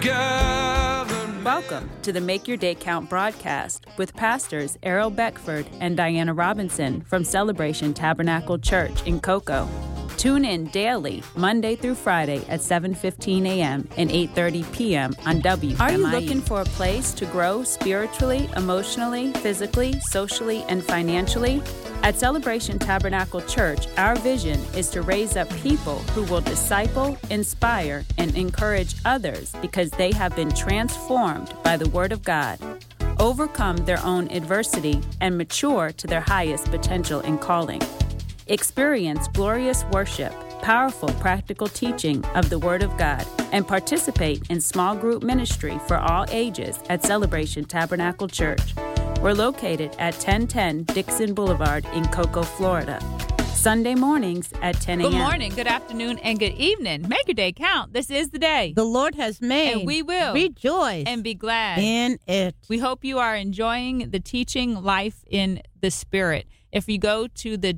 gathered. Welcome to the Make Your Day Count broadcast with pastors Errol Beckford and Diana Robinson from Celebration Tabernacle Church in Cocoa. Tune in daily, Monday through Friday at 7:15 a.m. and 8:30 p.m. on WMIE. Are you looking for a place to grow spiritually, emotionally, physically, socially, and financially? At Celebration Tabernacle Church, our vision is to raise up people who will disciple, inspire, and encourage others because they have been transformed by the Word of God, overcome their own adversity, and mature to their highest potential and calling. Experience glorious worship, powerful practical teaching of the Word of God, and participate in small group ministry for all ages at Celebration Tabernacle Church. We're located at 1010 Dixon Boulevard in Cocoa, Florida. Sunday mornings at 10 a.m. Good morning, good afternoon, and good evening. Make your day count. This is the day the Lord has made. And we will rejoice and be glad in it. We hope you are enjoying the teaching Life in the Spirit. If you go to the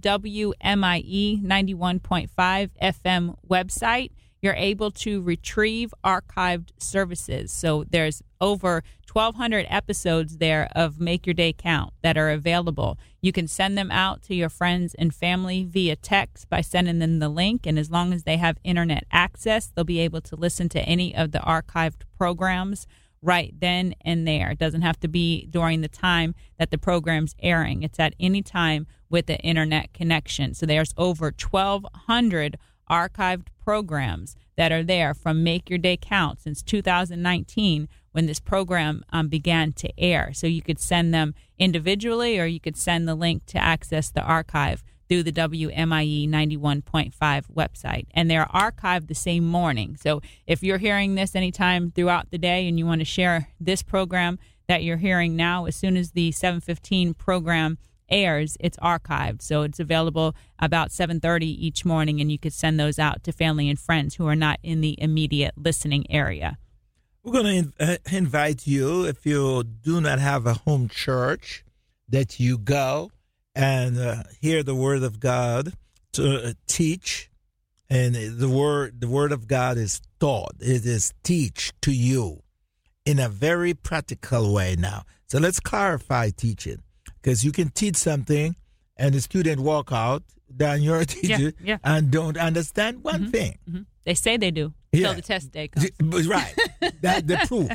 WMIE 91.5 FM website, you're able to retrieve archived services. So there's over 1,200 episodes there of Make Your Day Count that are available. You can send them out to your friends and family via text by sending them the link. And as long as they have internet access, they'll be able to listen to any of the archived programs right then and there. It doesn't have to be during the time that the program's airing. It's at any time with the internet connection. So there's over 1,200 archived programs that are there from Make Your Day Count since 2019 when this program began to air. So you could send them individually or you could send the link to access the archive through the WMIE 91.5 website. And they're archived the same morning. So if you're hearing this anytime throughout the day and you want to share this program that you're hearing now, as soon as the 7:15 program airs, it's archived. So it's available about 7:30 each morning, and you could send those out to family and friends who are not in the immediate listening area. We're going to invite you, if you do not have a home church, that you go and hear the Word of God to teach. And the word of God is taught. It is teach to you in a very practical way now. So let's clarify teaching, because you can teach something and the student walk out, then you're a teacher, and don't understand one thing. Mm-hmm. They say they do until the test day comes. Right. That's the proof.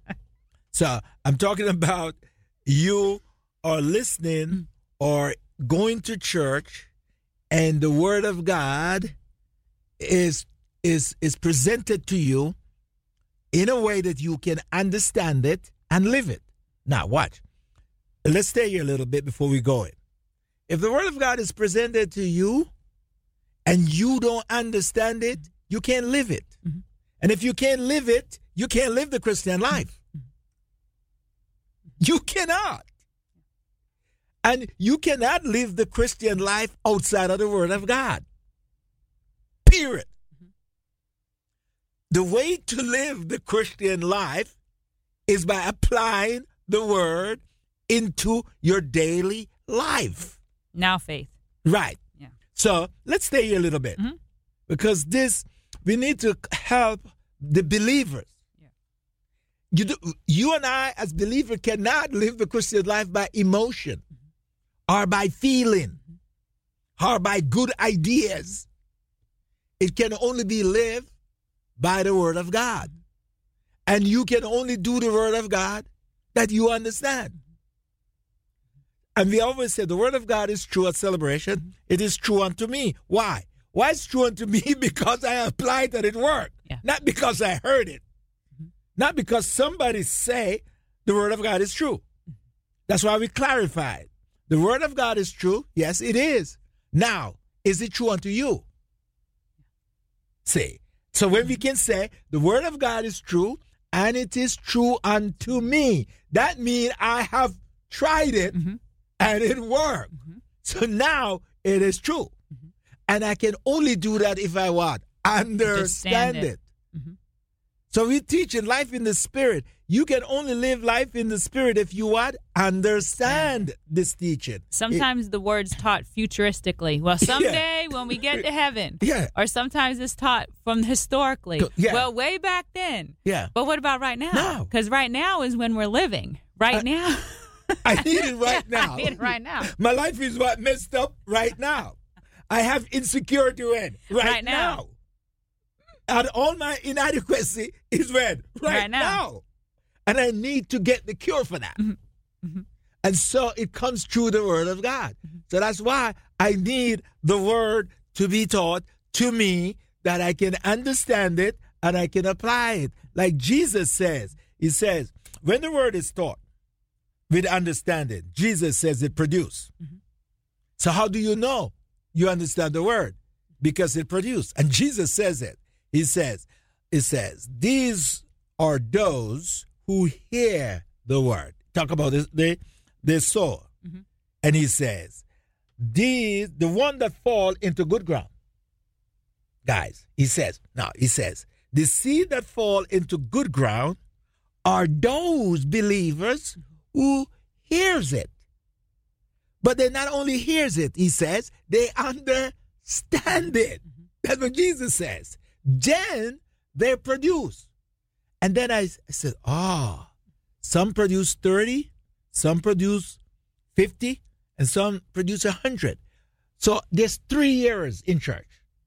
So I'm talking about you are listening or going to church, and the Word of God is presented to you in a way that you can understand it and live it. Now, watch. Let's stay here a little bit before we go in. If the Word of God is presented to you and you don't understand it, you can't live it. Mm-hmm. And if you can't live it, you can't live the Christian life. You cannot. And you cannot live the Christian life outside of the Word of God. Period. Mm-hmm. The way to live the Christian life is by applying the Word into your daily life. Now faith. Right. Yeah. So let's stay here a little bit. Mm-hmm. Because we need to help the believers. Yeah. You and I, as believers, cannot live the Christian life by emotion or by feeling or by good ideas. It can only be lived by the Word of God. And you can only do the Word of God that you understand. And we always say the Word of God is true at Celebration. It is true unto me. Why? Why it's true unto me? Because I applied that it worked. Yeah. Not because I heard it. Not because somebody say the Word of God is true. That's why we clarified. The Word of God is true. Yes, it is. Now, is it true unto you? See. So when we can say the Word of God is true and it is true unto me, that means I have tried it and it worked. So now it is true. And I can only do that if I what? Understand it. So we're teaching life in the Spirit. You can only live life in the Spirit if you what? Understand this teaching. Sometimes the word's taught futuristically. Well, someday when we get to heaven. Yeah. Or sometimes it's taught from historically. Yeah. Well, way back then. Yeah. But what about right now? Now. Because right now is when we're living. Right now. I need it right now. I need it right now. My life is what messed up right now. I have insecurity when? Right now. And all my inadequacy is when? Right now. And I need to get the cure for that. Mm-hmm. Mm-hmm. And so it comes through the Word of God. Mm-hmm. So that's why I need the Word to be taught to me, that I can understand it and I can apply it. Like Jesus says, he says, when the Word is taught with understanding, Jesus says it produces. Mm-hmm. So how do you know you understand the Word? Because it produced. And Jesus says it. It says, these are those who hear the word. Talk about the sower. Mm-hmm. And he says, the one that fall into good ground. Guys, he says, the seed that fall into good ground are those believers who hears it. But they not only hears it, he says, they understand it. Mm-hmm. That's what Jesus says. Then they produce. And then I said, some produce 30, some produce 50, and some produce 100. So there's 3 years in church.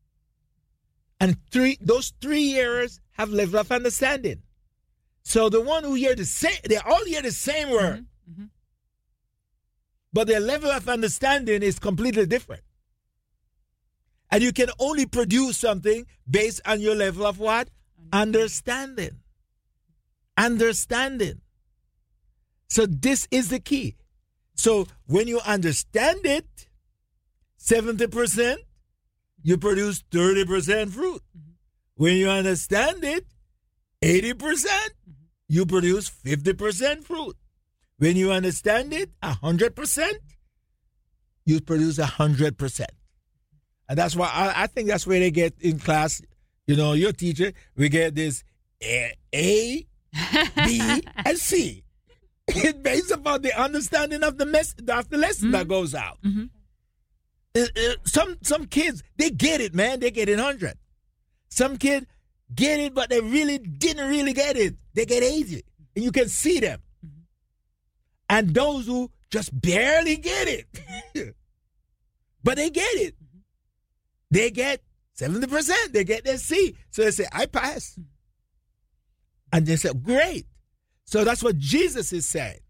And those 3 years have level of understanding. So the one who hear the same, they all hear the same word. Mm-hmm. Mm-hmm. But their level of understanding is completely different. And you can only produce something based on your level of what? Understanding. Understanding. So this is the key. So when you understand it, 70%, you produce 30% fruit. Mm-hmm. When you understand it, 80%, you produce 50% fruit. When you understand it, 100%, you produce 100%. And that's why I think that's where they get in class, your teacher, we get this A, B, and C. It's based upon the understanding of the lesson mm-hmm. that goes out. Mm-hmm. Some kids, they get it, man. They get it 100. Some kids get it, but they really didn't really get it. They get 80. And you can see them. Mm-hmm. And those who just barely get it, but they get it. They get 70%. They get their C. So they say, I pass. And they say, great. So that's what Jesus is saying.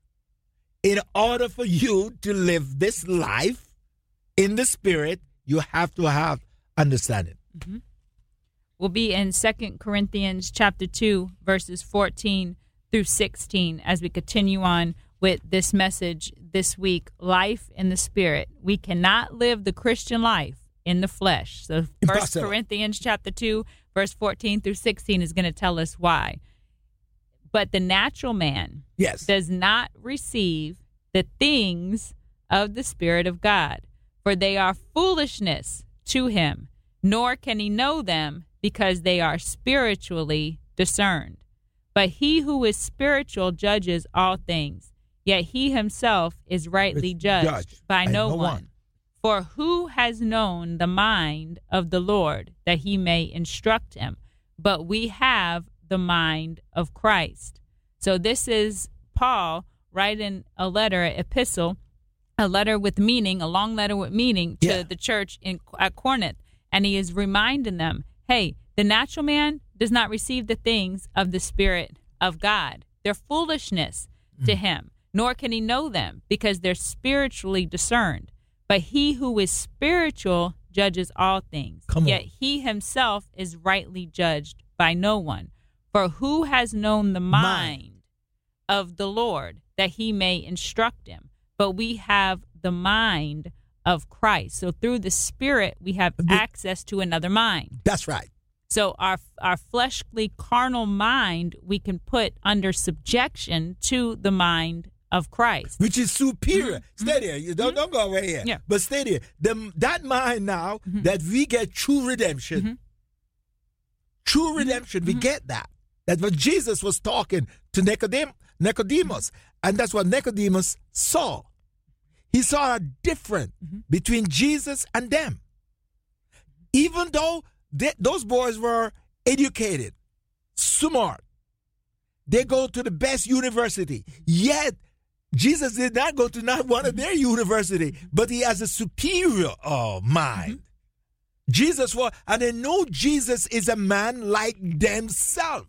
In order for you to live this life in the Spirit, you have to have understanding. Mm-hmm. We'll be in 2 Corinthians chapter 2, verses 14 through 16 as we continue on with this message this week, life in the Spirit. We cannot live the Christian life in the flesh. So 1 Corinthians chapter 2, verse 14 through 16 is going to tell us why. But the natural man does not receive the things of the Spirit of God, for they are foolishness to him, nor can he know them because they are spiritually discerned. But he who is spiritual judges all things, yet he himself is rightly judged by no one. For who has known the mind of the Lord that he may instruct him? But we have the mind of Christ. So this is Paul writing a letter, an epistle, a letter with meaning, a long letter with meaning to the church at Corinth. And he is reminding them, hey, the natural man does not receive the things of the Spirit of God. They're foolishness to him, nor can he know them because they're spiritually discerned. But he who is spiritual judges all things, yet he himself is rightly judged by no one. For who has known the mind of the Lord that he may instruct him? But we have the mind of Christ. So through the Spirit, we have access to another mind. That's right. So our fleshly, carnal mind, we can put under subjection to the mind of Christ, which is superior. Mm-hmm. Stay there. You don't go away here. Yeah. But stay there. That mind now that we get true redemption. Mm-hmm. True redemption, we get that. That's what Jesus was talking to Nicodemus. And that's what Nicodemus saw. He saw a difference between Jesus and them. Even though those boys were educated, smart, they go to the best university, yet Jesus did not go to not one of their university, but he has a superior mind. Jesus was, and they know Jesus is a man like themselves.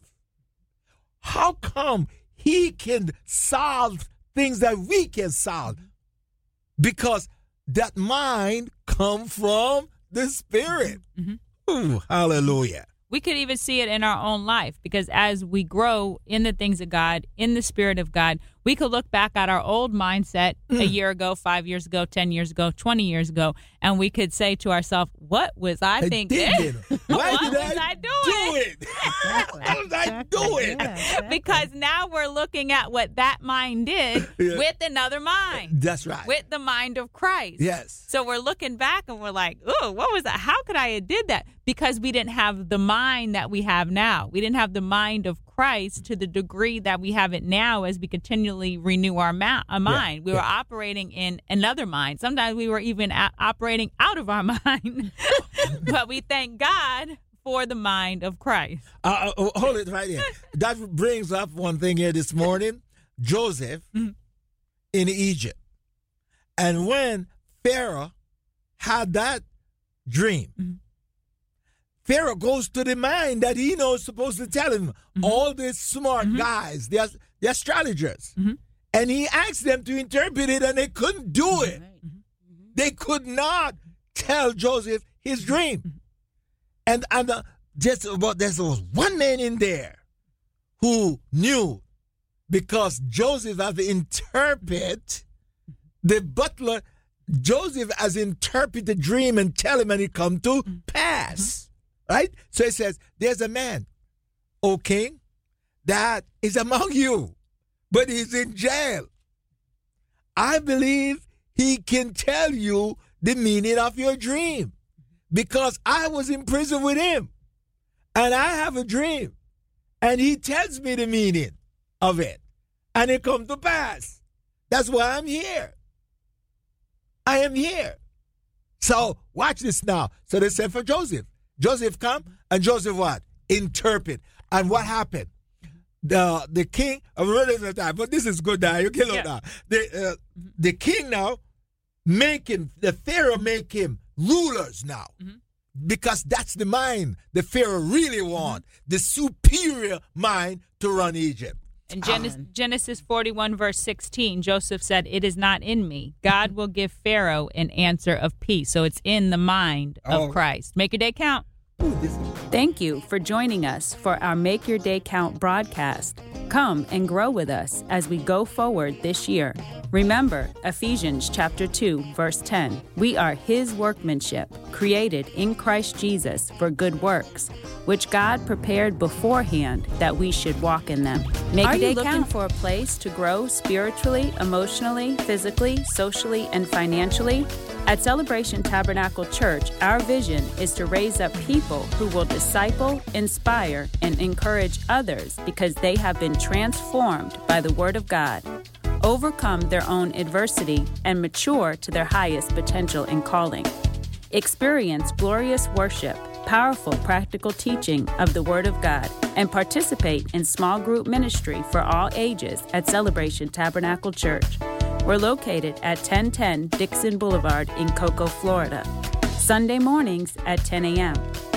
How come he can solve things that we can solve? Because that mind comes from the Spirit. Ooh, hallelujah. We could even see it in our own life, because as we grow in the things of God, in the Spirit of God, we could look back at our old mindset a year ago, 5 years ago, 10 years ago, 20 years ago, and we could say to ourselves, what was I thinking? Why did I do it? Why was I do it? Yeah, exactly. Because now we're looking at what that mind did with another mind. That's right. With the mind of Christ. Yes. So we're looking back and we're like, oh, what was that? How could I have did that? Because we didn't have the mind that we have now. We didn't have the mind of Christ to the degree that we have it now as we continually renew our mind. We were operating in another mind. Sometimes we were even operating out of our mind. But we thank God for the mind of Christ. Hold it right here. That brings up one thing here this morning. Joseph in Egypt. And when Pharaoh had that dream, Pharaoh goes to the mind that he knows supposed to tell him. All these smart guys, they're astrologers. And he asked them to interpret it, and they couldn't do it. They could not tell Joseph his dream. And there was one man in there who knew, because Joseph had to interpret the butler. Joseph has interpreted the dream and tell him, and it come to pass. Right? So it says, there's a man, O king, that is among you, but he's in jail. I believe he can tell you the meaning of your dream, because I was in prison with him, and I have a dream, and he tells me the meaning of it, and it comes to pass. That's why I'm here. I am here. So watch this now. So they said for Joseph. Joseph come, and Joseph what? Interpret. And what happened? The king, but this is good now. You get it now. The king now the Pharaoh make him rulers now. Because that's the mind the Pharaoh really want. The superior mind to run Egypt. In Genesis 41, verse 16, Joseph said, "It is not in me. God will give Pharaoh an answer of peace." So it's in the mind of Christ. Make your day count. Thank you for joining us for our Make Your Day Count broadcast. Come and grow with us as we go forward this year. Remember Ephesians chapter 2, verse 10. We are his workmanship, created in Christ Jesus for good works, which God prepared beforehand that we should walk in them. Make Are you looking for a place to grow spiritually, emotionally, physically, socially, and financially? At Celebration Tabernacle Church, our vision is to raise up people who will disciple, inspire, and encourage others because they have been transformed by the Word of God, overcome their own adversity, and mature to their highest potential and calling. Experience glorious worship, powerful practical teaching of the Word of God, and participate in small group ministry for all ages at Celebration Tabernacle Church. We're located at 1010 Dixon Boulevard in Cocoa, Florida. Sunday mornings at 10 a.m.